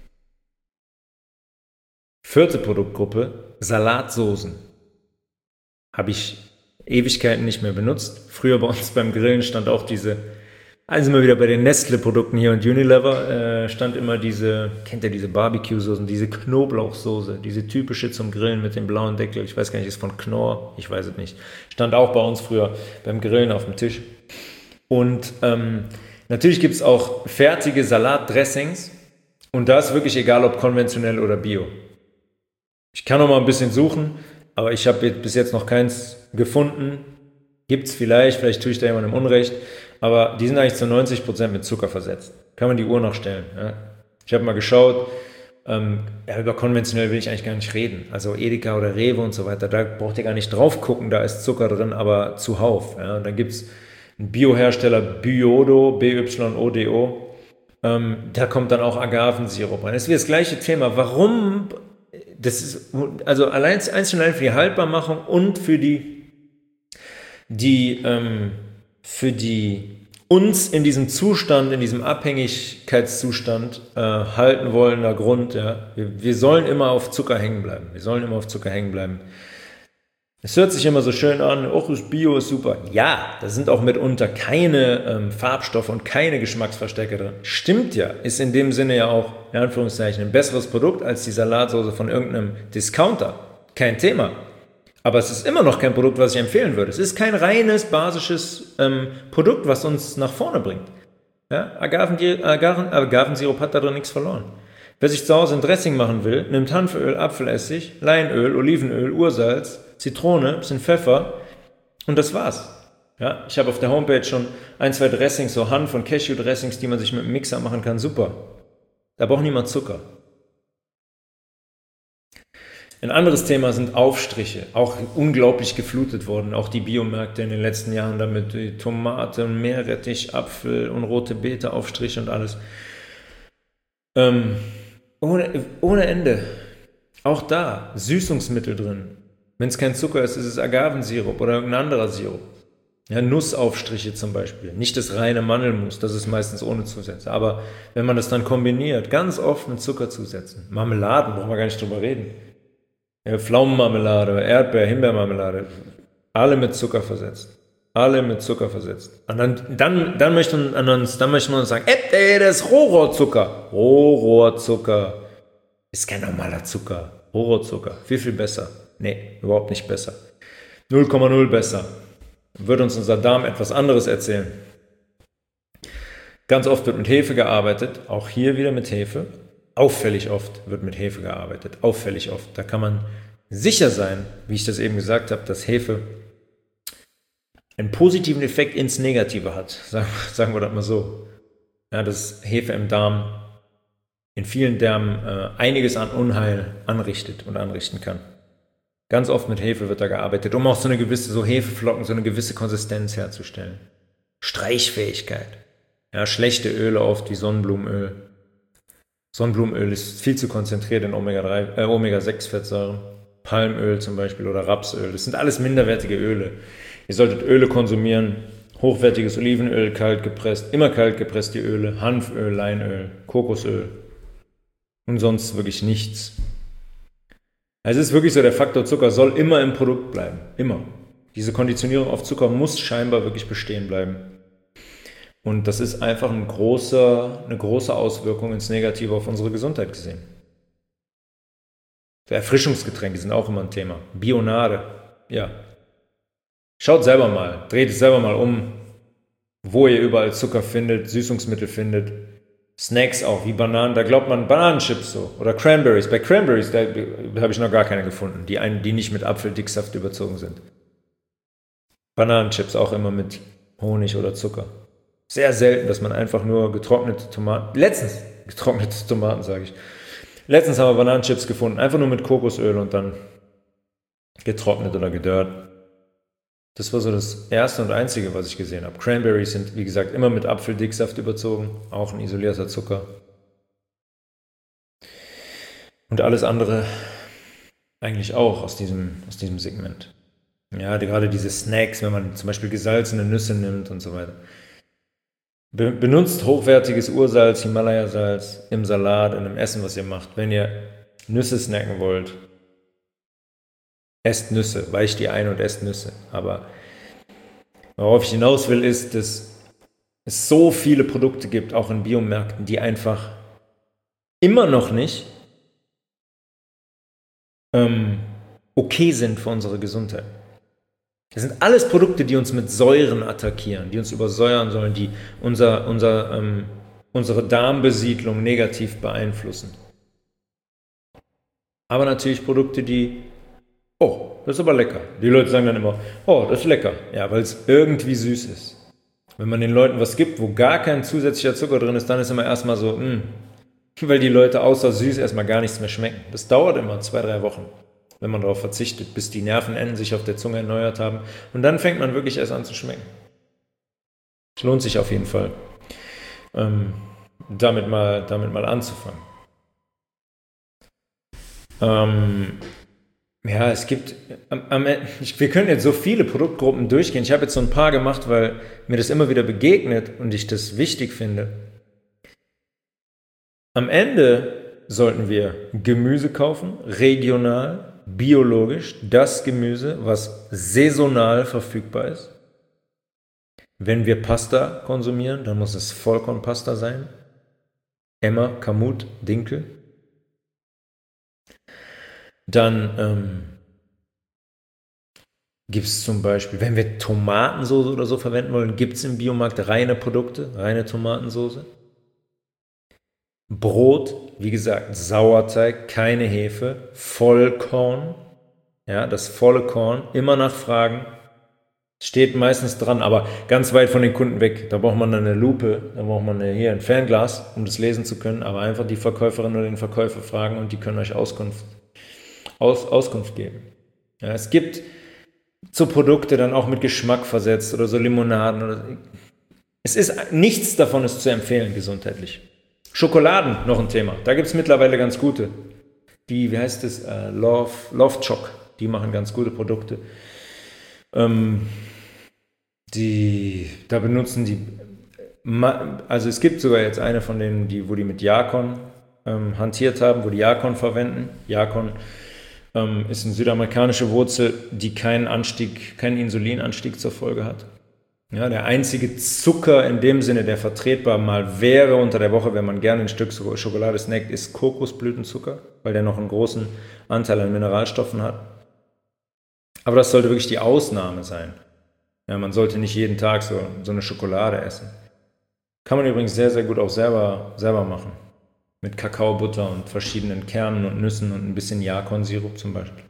Vierte Produktgruppe, Salatsoßen. Habe ich Ewigkeiten nicht mehr benutzt. Früher bei uns beim Grillen stand auch diese, also immer wieder bei den Nestle-Produkten hier und Unilever, äh, stand immer diese, kennt ihr diese Barbecue-Soßen, diese Knoblauchsoße, diese typische zum Grillen mit dem blauen Deckel. Ich weiß gar nicht, ist von Knorr, ich weiß es nicht. Stand auch bei uns früher beim Grillen auf dem Tisch. Und ähm, natürlich gibt es auch fertige Salatdressings und da ist wirklich egal, ob konventionell oder bio. Ich kann noch mal ein bisschen suchen, aber ich habe bis jetzt noch keins gefunden. Gibt es vielleicht, vielleicht tue ich da jemandem Unrecht, aber die sind eigentlich zu neunzig Prozent mit Zucker versetzt. Kann man die Uhr noch stellen. Ja? Ich habe mal geschaut, ähm, ja, über konventionell will ich eigentlich gar nicht reden. Also Edeka oder Rewe und so weiter, da braucht ihr gar nicht drauf gucken, da ist Zucker drin, aber zuhauf. Ja? Und dann gibt es einen Biohersteller, Byodo, B Y O D O, ähm, da kommt dann auch Agavensirup rein. Das ist wie das gleiche Thema. Warum? Das ist, also allein einzeln für die Haltbarmachung und für die, die, ähm, für die uns in diesem Zustand, in diesem Abhängigkeitszustand äh, halten wollender Grund. Ja. Wir, wir sollen immer auf Zucker hängen bleiben. Wir sollen immer auf Zucker hängen bleiben. Es hört sich immer so schön an, oh, das Bio ist super. Ja, da sind auch mitunter keine ähm, Farbstoffe und keine Geschmacksverstärker drin. Stimmt ja, ist in dem Sinne ja auch, in Anführungszeichen, ein besseres Produkt als die Salatsauce von irgendeinem Discounter. Kein Thema. Aber es ist immer noch kein Produkt, was ich empfehlen würde. Es ist kein reines, basisches ähm, Produkt, was uns nach vorne bringt. Ja? Agaven, Agaven, Agavensirup hat da drin nichts verloren. Wer sich zu Hause ein Dressing machen will, nimmt Hanföl, Apfelessig, Leinöl, Olivenöl, Ursalz, Zitrone, bisschen Pfeffer und das war's. Ja, ich habe auf der Homepage schon ein, zwei Dressings, so Hanf- und Cashew-Dressings, die man sich mit dem Mixer machen kann. Super. Da braucht niemand Zucker. Ein anderes Thema sind Aufstriche, auch unglaublich geflutet worden, auch die Biomärkte in den letzten Jahren damit, die Tomate, Meerrettich, Apfel und rote Beete, Aufstriche und alles. Ähm, ohne, ohne Ende. Auch da, Süßungsmittel drin. Wenn es kein Zucker ist, ist es Agavensirup oder irgendein anderer Sirup. Ja, Nussaufstriche zum Beispiel. Nicht das reine Mandelmus, das ist meistens ohne Zusätze. Aber wenn man das dann kombiniert, ganz oft mit Zuckerzusätzen. Marmeladen, brauchen wir gar nicht drüber reden. Ja, Pflaumenmarmelade, Erdbeer, Himbeermarmelade, alle mit Zucker versetzt. Alle mit Zucker versetzt. Und dann, dann, dann, möchten, uns, dann möchten wir uns sagen, ey, das ist Rohrohrzucker. Rohrohrzucker ist kein normaler Zucker. Rohrohrzucker, viel, viel besser. Nee, überhaupt nicht besser. null Komma null besser. Würde uns unser Darm etwas anderes erzählen. Ganz oft wird mit Hefe gearbeitet, auch hier wieder mit Hefe. Auffällig oft wird mit Hefe gearbeitet, auffällig oft. Da kann man sicher sein, wie ich das eben gesagt habe, dass Hefe einen positiven Effekt ins Negative hat. Sagen wir das mal so. Ja, dass Hefe im Darm, in vielen Darmen äh, einiges an Unheil anrichtet und anrichten kann. Ganz oft mit Hefe wird da gearbeitet, um auch so eine gewisse, so Hefeflocken, so eine gewisse Konsistenz herzustellen. Streichfähigkeit. Ja, schlechte Öle oft wie Sonnenblumenöl. Sonnenblumenöl ist viel zu konzentriert in Omega drei, äh, Omega sechs Fettsäuren. Palmöl zum Beispiel oder Rapsöl. Das sind alles minderwertige Öle. Ihr solltet Öle konsumieren. Hochwertiges Olivenöl, kalt gepresst. Immer kalt gepresst die Öle. Hanföl, Leinöl, Kokosöl. Und sonst wirklich nichts. Also es ist wirklich so, der Faktor Zucker soll immer im Produkt bleiben. Immer. Diese Konditionierung auf Zucker muss scheinbar wirklich bestehen bleiben. Und das ist einfach ein großer, eine große Auswirkung ins Negative auf unsere Gesundheit gesehen. Erfrischungsgetränke sind auch immer ein Thema. Bionade, ja. Schaut selber mal, dreht es selber mal um, wo ihr überall Zucker findet, Süßungsmittel findet. Snacks auch, wie Bananen, da glaubt man Bananenchips so. Oder Cranberries. Bei Cranberries, da habe ich noch gar keine gefunden, die, einen, die nicht mit Apfeldicksaft überzogen sind. Bananenchips auch immer mit Honig oder Zucker. Sehr selten, dass man einfach nur getrocknete Tomaten, letztens getrocknete Tomaten, sage ich. Letztens haben wir Bananenchips gefunden, einfach nur mit Kokosöl und dann getrocknet oder gedörrt. Das war so das erste und einzige, was ich gesehen habe. Cranberries sind, wie gesagt, immer mit Apfeldicksaft überzogen, auch ein isolierter Zucker. Und alles andere eigentlich auch aus diesem, aus diesem Segment. Ja, gerade diese Snacks, wenn man zum Beispiel gesalzene Nüsse nimmt und so weiter. Be- benutzt hochwertiges Ursalz, Himalaya-Salz im Salat, in dem Essen, was ihr macht. Wenn ihr Nüsse snacken wollt, esst Nüsse, weicht die ein und esst Nüsse. Aber worauf ich hinaus will, ist, dass es so viele Produkte gibt, auch in Biomärkten, die einfach immer noch nicht ähm, okay sind für unsere Gesundheit. Das sind alles Produkte, die uns mit Säuren attackieren, die uns übersäuern sollen, die unser, unser, ähm, unsere Darmbesiedlung negativ beeinflussen. Aber natürlich Produkte, die, oh, das ist aber lecker. Die Leute sagen dann immer, oh, das ist lecker. Ja, weil es irgendwie süß ist. Wenn man den Leuten was gibt, wo gar kein zusätzlicher Zucker drin ist, dann ist immer erstmal so, mh, weil die Leute außer süß erstmal gar nichts mehr schmecken. Das dauert immer zwei, drei Wochen, wenn man darauf verzichtet, bis die Nervenenden sich auf der Zunge erneuert haben. Und dann fängt man wirklich erst an zu schmecken. Es lohnt sich auf jeden Fall, ähm, damit, mal, damit mal anzufangen. Ähm, ja, es gibt, am, am, ich, wir können jetzt so viele Produktgruppen durchgehen. Ich habe jetzt so ein paar gemacht, weil mir das immer wieder begegnet und ich das wichtig finde. Am Ende sollten wir Gemüse kaufen, regional, biologisch, das Gemüse, was saisonal verfügbar ist. Wenn wir Pasta konsumieren, dann muss es Vollkornpasta sein. Emmer, Kamut, Dinkel. Dann ähm, gibt es zum Beispiel, wenn wir Tomatensoße oder so verwenden wollen, gibt es im Biomarkt reine Produkte, reine Tomatensoße. Brot, wie gesagt, Sauerteig, keine Hefe, Vollkorn, ja, das volle Korn, immer nachfragen, steht meistens dran, aber ganz weit von den Kunden weg. Da braucht man eine Lupe, da braucht man hier ein Fernglas, um das lesen zu können, aber einfach die Verkäuferin oder den Verkäufer fragen und die können euch Auskunft, Aus, Auskunft geben. Ja, es gibt so Produkte dann auch mit Geschmack versetzt oder so Limonaden. Oder, es ist, nichts davon ist zu empfehlen gesundheitlich. Schokoladen, noch ein Thema. Da gibt es mittlerweile ganz gute. Die, wie heißt es? Uh, Love, Love Choc. Die machen ganz gute Produkte. Ähm, die, da benutzen die, also es gibt sogar jetzt eine von denen, die, wo die mit Yakon ähm, hantiert haben, wo die Yakon verwenden. Yakon ähm, ist eine südamerikanische Wurzel, die keinen Anstieg, keinen Insulinanstieg zur Folge hat. Ja, der einzige Zucker in dem Sinne, der vertretbar mal wäre unter der Woche, wenn man gerne ein Stück Schokolade snackt, ist Kokosblütenzucker, weil der noch einen großen Anteil an Mineralstoffen hat. Aber das sollte wirklich die Ausnahme sein. Ja, man sollte nicht jeden Tag so, so eine Schokolade essen. Kann man übrigens sehr, sehr gut auch selber, selber machen. Mit Kakaobutter und verschiedenen Kernen und Nüssen und ein bisschen Yakon-Sirup zum Beispiel.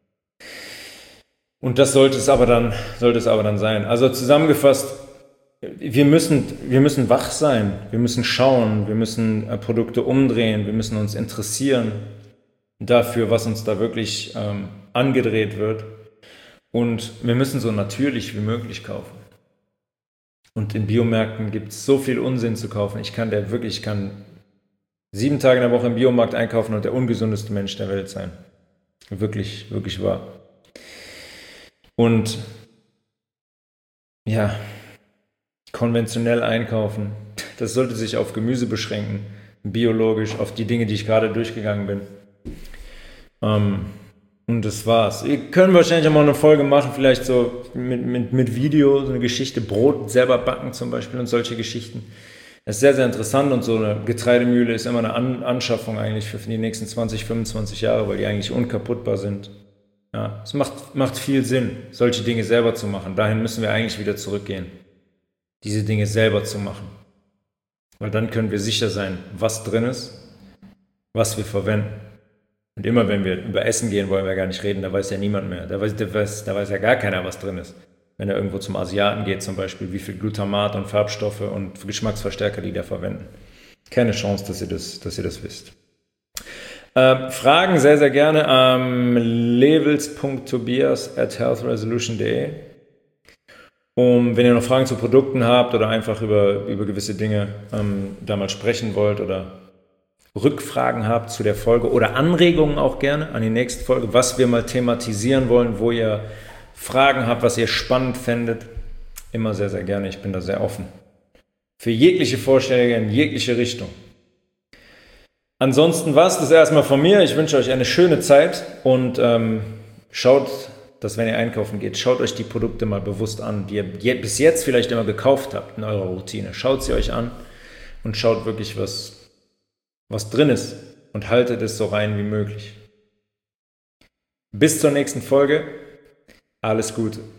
Und das sollte es aber dann, sollte es aber dann sein. Also zusammengefasst, wir müssen, wir müssen wach sein, wir müssen schauen, wir müssen äh, Produkte umdrehen, wir müssen uns interessieren dafür, was uns da wirklich ähm, angedreht wird. Und wir müssen so natürlich wie möglich kaufen. Und in Biomärkten gibt es so viel Unsinn zu kaufen. Ich kann der wirklich, ich kann sieben Tage in der Woche im Biomarkt einkaufen und der ungesundeste Mensch der Welt sein. Wirklich, wirklich wahr. Und ja, konventionell einkaufen, das sollte sich auf Gemüse beschränken, biologisch, auf die Dinge, die ich gerade durchgegangen bin. Ähm, und das war's. Wir können wahrscheinlich auch mal eine Folge machen, vielleicht so mit, mit, mit Video, so eine Geschichte, Brot selber backen zum Beispiel und solche Geschichten. Das ist sehr, sehr interessant und so eine Getreidemühle ist immer eine An- Anschaffung eigentlich für die nächsten zwanzig, fünfundzwanzig Jahre, weil die eigentlich unkaputtbar sind. Ja, es macht, macht viel Sinn, solche Dinge selber zu machen. Dahin müssen wir eigentlich wieder zurückgehen, diese Dinge selber zu machen. Weil dann können wir sicher sein, was drin ist, was wir verwenden. Und immer wenn wir über Essen gehen, wollen wir gar nicht reden, da weiß ja niemand mehr. Da weiß, da weiß, da weiß ja gar keiner, was drin ist. Wenn er irgendwo zum Asiaten geht zum Beispiel, wie viel Glutamat und Farbstoffe und Geschmacksverstärker die da verwenden. Keine Chance, dass ihr das, dass ihr das wisst. Äh, Fragen sehr, sehr gerne am levels punkt tobias at healthresolution punkt de. Um, wenn ihr noch Fragen zu Produkten habt oder einfach über, über gewisse Dinge ähm, da mal sprechen wollt oder Rückfragen habt zu der Folge oder Anregungen auch gerne an die nächste Folge, was wir mal thematisieren wollen, wo ihr Fragen habt, was ihr spannend fändet, immer sehr, sehr gerne. Ich bin da sehr offen für jegliche Vorschläge in jegliche Richtung. Ansonsten war es das erstmal von mir. Ich wünsche euch eine schöne Zeit und ähm, schaut, dass wenn ihr einkaufen geht, schaut euch die Produkte mal bewusst an, die ihr je, bis jetzt vielleicht immer gekauft habt in eurer Routine. Schaut sie euch an und schaut wirklich, was, was drin ist und haltet es so rein wie möglich. Bis zur nächsten Folge. Alles Gute.